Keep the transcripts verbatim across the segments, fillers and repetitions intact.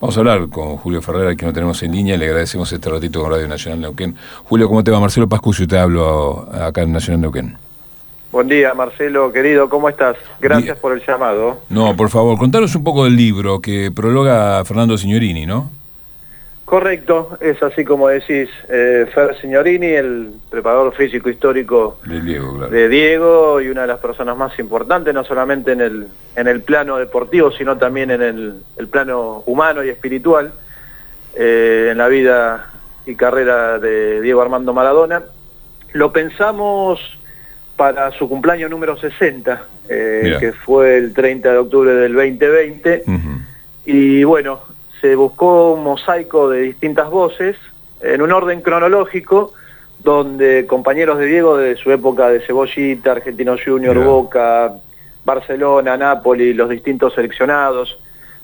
Vamos a hablar con Julio Ferrer, que no tenemos en línea, le agradecemos este ratito con Radio Nacional Neuquén. Julio, ¿cómo te va? Marcelo Pascucio, te hablo acá en Nacional Neuquén. Buen día, Marcelo, querido, ¿cómo estás? Gracias Bien. por el llamado. No, por favor, contanos un poco del libro que prologa Fernando Signorini, ¿no? Correcto, es así como decís, eh, Fer Signorini, el preparador físico histórico de Diego, claro. de Diego, y una de las personas más importantes, no solamente en el, en el plano deportivo, sino también en el, el plano humano y espiritual, eh, en la vida y carrera de Diego Armando Maradona. Lo pensamos para su cumpleaños número sesenta, eh, que fue el treinta de octubre del veinte veinte, uh-huh. Y bueno, se buscó un mosaico de distintas voces, en un orden cronológico, donde compañeros de Diego de su época de Cebollita, Argentino Junior, yeah. Boca, Barcelona, Napoli, los distintos seleccionados,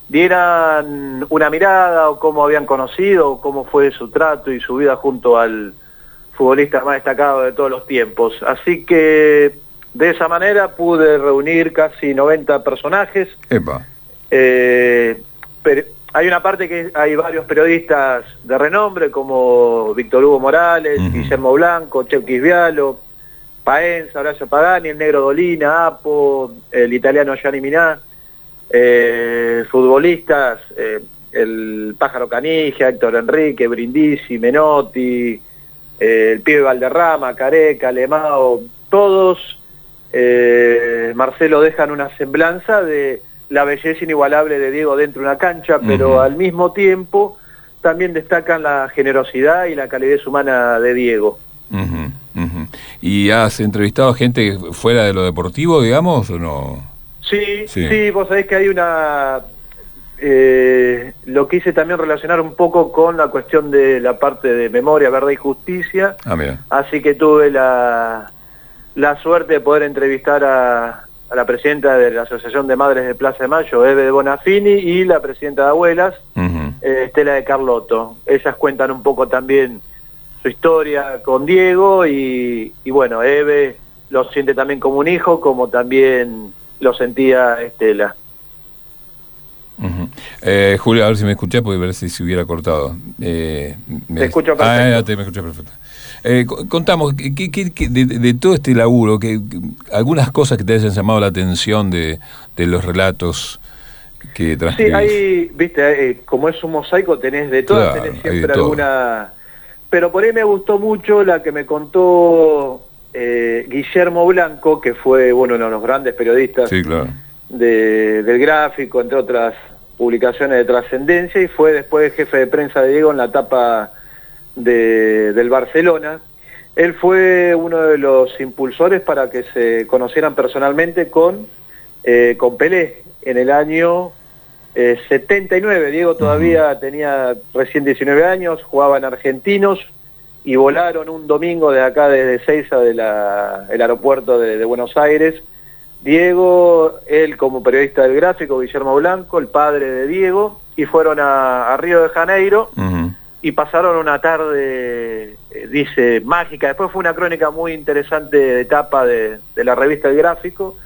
dieran una mirada o cómo habían conocido, o cómo fue su trato y su vida junto al futbolista más destacado de todos los tiempos. Así que de esa manera pude reunir casi noventa personajes. Epa. Eh, pero hay una parte que hay varios periodistas de renombre, como Víctor Hugo Morales, uh-huh. Guillermo Blanco, Cheo Quisvialo, Paenza, Horacio Pagani, el Negro Dolina, Apo, el italiano Gianni Minà, eh, futbolistas, eh, el Pájaro Canigia, Héctor Enrique, Brindisi, Menotti, eh, el Pibe Valderrama, Careca, Lemao, todos, eh, Marcelo, dejan una semblanza de la belleza inigualable de Diego dentro de una cancha, pero uh-huh. al mismo tiempo también destacan la generosidad y la calidez humana de Diego. Uh-huh, uh-huh. ¿Y has entrevistado a gente fuera de lo deportivo, digamos, o no? Sí, sí, sí, vos sabés que hay una... Eh, lo quise también relacionar un poco con la cuestión de la parte de memoria, verdad y justicia. Ah, mira. Así que tuve la, la suerte de poder entrevistar a... a la presidenta de la Asociación de Madres de Plaza de Mayo, Eve de Bonafini, y la presidenta de Abuelas, uh-huh. eh, Estela de Carlotto. Ellas cuentan un poco también su historia con Diego, y, y bueno, Eve lo siente también como un hijo, como también lo sentía Estela. Uh-huh. eh, Julio, a ver si me escuchás, porque ver si se hubiera cortado. Eh, me... Te escucho perfecto. Ah, ya te me escuché perfecto. Eh, contamos, ¿qué, qué, qué, de, de todo este laburo, que, que, algunas cosas que te hayan llamado la atención de, de los relatos que transcribís? Sí, hay, viste, eh, como es un mosaico, tenés de todas, claro, tenés siempre alguna... Pero por ahí me gustó mucho la que me contó eh, Guillermo Blanco, que fue bueno, uno de los grandes periodistas sí, claro. de, del Gráfico, entre otras publicaciones de trascendencia, y fue después jefe de prensa de Diego en la etapa De, del Barcelona. Él fue uno de los impulsores para que se conocieran personalmente con, eh, con Pelé en el año eh, setenta y nueve. Diego todavía uh-huh. tenía recién diecinueve años, jugaba en Argentinos, y volaron un domingo de acá desde Ezeiza, del aeropuerto de, de Buenos Aires. Diego, él como periodista del Gráfico, Guillermo Blanco, el padre de Diego, y fueron a, a Río de Janeiro, uh-huh. y pasaron una tarde, eh, dice, mágica. Después fue una crónica muy interesante de etapa de, de la revista El Gráfico,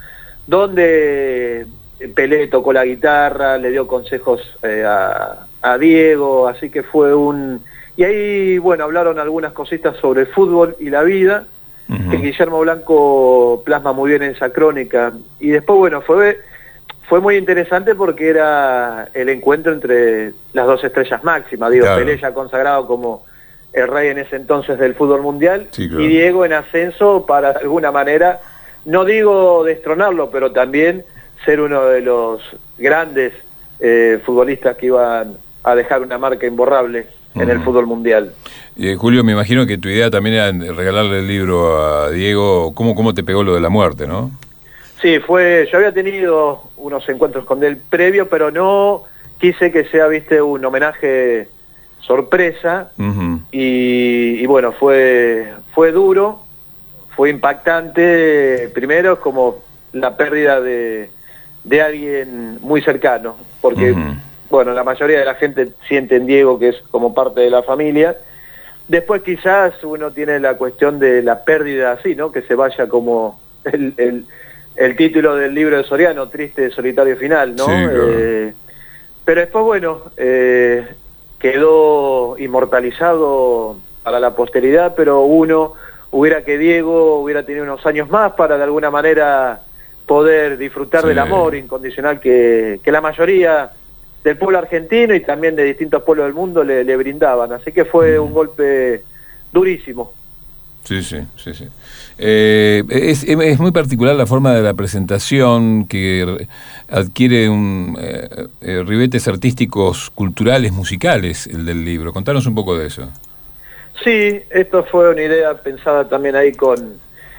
donde Pelé tocó la guitarra, le dio consejos eh, a, a Diego, así que fue un... Y ahí, bueno, hablaron algunas cositas sobre el fútbol y la vida, uh-huh. que Guillermo Blanco plasma muy bien en esa crónica. Y después, bueno, fue... Fue muy interesante porque era el encuentro entre las dos estrellas máximas, digo, claro. Pelé ya consagrado como el rey en ese entonces del fútbol mundial, sí, claro. y Diego en ascenso para de alguna manera, no digo destronarlo, pero también ser uno de los grandes eh, futbolistas que iban a dejar una marca imborrable en uh-huh. el fútbol mundial. Eh, Julio, me imagino que tu idea también era regalarle el libro a Diego. ¿Cómo, cómo te pegó lo de la muerte, no? Sí, fue, yo había tenido unos encuentros con él previo, pero no quise que sea, viste, un homenaje sorpresa, uh-huh. y, y bueno, fue, fue duro, fue impactante, primero como la pérdida de, de alguien muy cercano, porque, uh-huh. bueno, la mayoría de la gente siente en Diego que es como parte de la familia. Después quizás uno tiene la cuestión de la pérdida así, ¿no? Que se vaya como el... el el título del libro de Soriano, Triste Solitario Final, ¿no? Sí, claro. eh, Pero después, bueno, eh, quedó inmortalizado para la posteridad, pero uno hubiera que Diego hubiera tenido unos años más para de alguna manera poder disfrutar sí. del amor incondicional que, que la mayoría del pueblo argentino y también de distintos pueblos del mundo le, le brindaban. Así que fue mm. un golpe durísimo. Sí, sí, sí, sí. Eh, es, es muy particular la forma de la presentación que adquiere un, eh, eh, ribetes artísticos, culturales, musicales, el del libro. Contanos un poco de eso. Sí, esto fue una idea pensada también ahí con,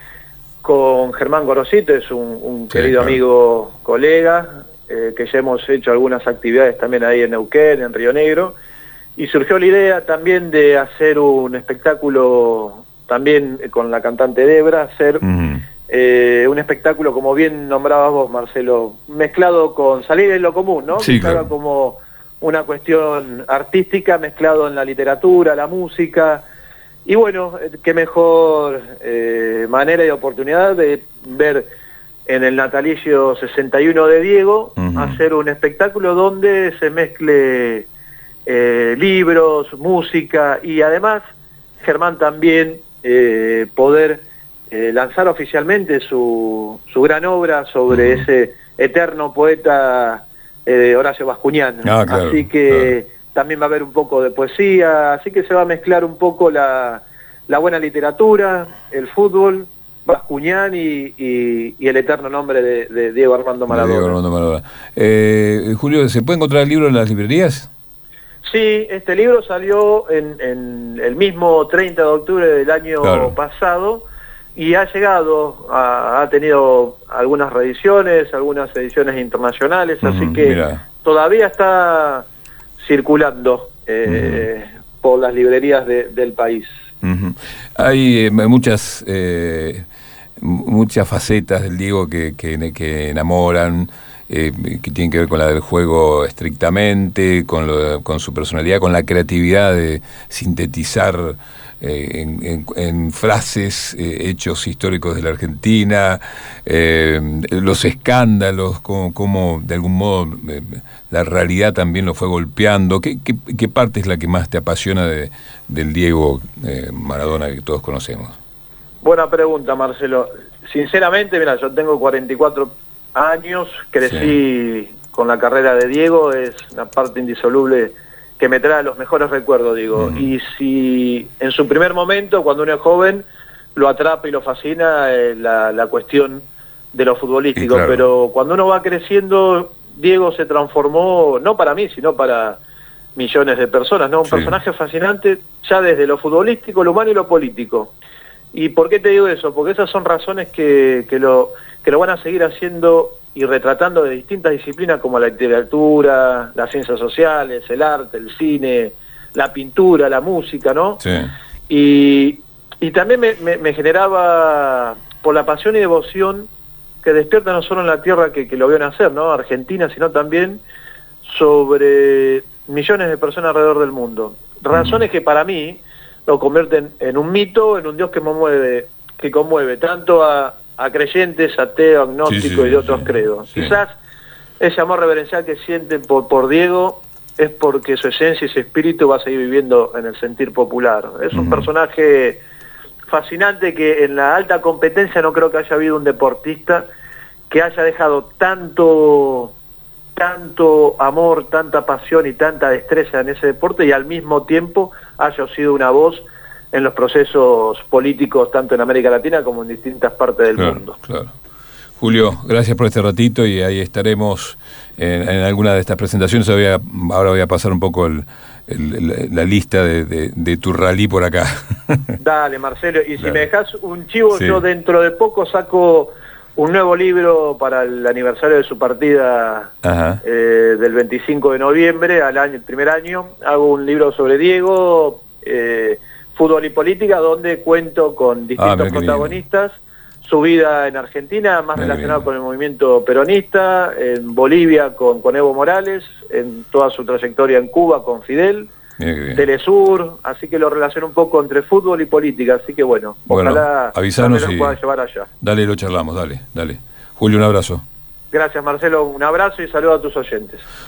con Germán Gorosito, es un, un sí, querido claro. amigo, colega, eh, que ya hemos hecho algunas actividades también ahí en Neuquén, en Río Negro, y surgió la idea también de hacer un espectáculo también con la cantante Debra, hacer uh-huh. eh, un espectáculo, como bien nombrabas vos, Marcelo, mezclado con salir de lo común, ¿no? Sí, que claro. haga como una cuestión artística mezclado en la literatura, la música, y bueno, qué mejor eh, manera y oportunidad de ver en el natalicio sesenta y uno de Diego, uh-huh. hacer un espectáculo donde se mezcle eh, libros, música, y además Germán también eh, poder eh, lanzar oficialmente su, su gran obra sobre uh-huh. ese eterno poeta eh, Horacio Bascuñán. Ah, claro, así que claro. también va a haber un poco de poesía, así que se va a mezclar un poco la, la buena literatura, el fútbol, Bascuñán y, y, y el eterno nombre de, de Diego Armando Maradona. Diego Armando Maradona. Eh, Julio, ¿se puede encontrar el libro en las librerías? Sí, este libro salió en, en el mismo treinta de octubre del año claro. pasado y ha llegado, a, ha tenido algunas reediciones, algunas ediciones internacionales, uh-huh, así que mira. todavía está circulando eh, uh-huh. por las librerías de, del país. Uh-huh. Hay eh, muchas eh, muchas facetas del Diego que, que, que enamoran. Eh, que tienen que ver con la del juego estrictamente, con, lo, con su personalidad, con la creatividad de sintetizar eh, en, en, en frases eh, hechos históricos de la Argentina, eh, los escándalos, como, como de algún modo eh, la realidad también lo fue golpeando. ¿Qué, qué, qué parte es la que más te apasiona de, del Diego eh, Maradona que todos conocemos? Buena pregunta, Marcelo. Sinceramente, mira, yo tengo cuarenta y cuatro años, crecí sí. con la carrera de Diego, es una parte indisoluble que me trae los mejores recuerdos, digo, uh-huh. y si en su primer momento, cuando uno es joven, lo atrapa y lo fascina eh, la, la cuestión de lo futbolístico, claro. pero cuando uno va creciendo, Diego se transformó, no para mí, sino para millones de personas, ¿no? Un sí. personaje fascinante, ya desde lo futbolístico, lo humano y lo político. ¿Y por qué te digo eso? Porque esas son razones que, que lo... que lo van a seguir haciendo y retratando de distintas disciplinas como la literatura, las ciencias sociales, el arte, el cine, la pintura, la música, ¿no? Sí. Y, y también me, me, me generaba, por la pasión y devoción que despierta no solo en la tierra que, que lo vio nacer, ¿no? Argentina, sino también sobre millones de personas alrededor del mundo. Razones mm. que para mí lo convierten en un mito, en un Dios que me mueve, que conmueve tanto a a creyentes, ateos, agnósticos sí, sí, y de otros sí, credos. Sí. Quizás ese amor reverencial que sienten por, por Diego es porque su esencia y su espíritu va a seguir viviendo en el sentir popular. Es uh-huh. un personaje fascinante que en la alta competencia no creo que haya habido un deportista que haya dejado tanto, tanto amor, tanta pasión y tanta destreza en ese deporte y al mismo tiempo haya sido una voz en los procesos políticos tanto en América Latina como en distintas partes del claro, mundo. Claro. Julio, gracias por este ratito y ahí estaremos en, en alguna de estas presentaciones. Voy a, ahora voy a pasar un poco el, el, la lista de, de, de tu rally por acá. Dale, Marcelo, y claro. si me dejas un chivo, sí. yo dentro de poco saco un nuevo libro para el aniversario de su partida eh, del veinticinco de noviembre, al año, el primer año. Hago un libro sobre Diego, eh, fútbol y política, donde cuento con distintos ah, protagonistas, su vida en Argentina, más mira relacionado con el movimiento peronista, en Bolivia con, con Evo Morales, en toda su trayectoria en Cuba con Fidel, Telesur, así que lo relaciono un poco entre fútbol y política, así que bueno, bueno ojalá avisanos lo y pueda llevar allá. Dale, lo charlamos, dale, dale. Julio, un abrazo. Gracias, Marcelo, un abrazo y saludo a tus oyentes.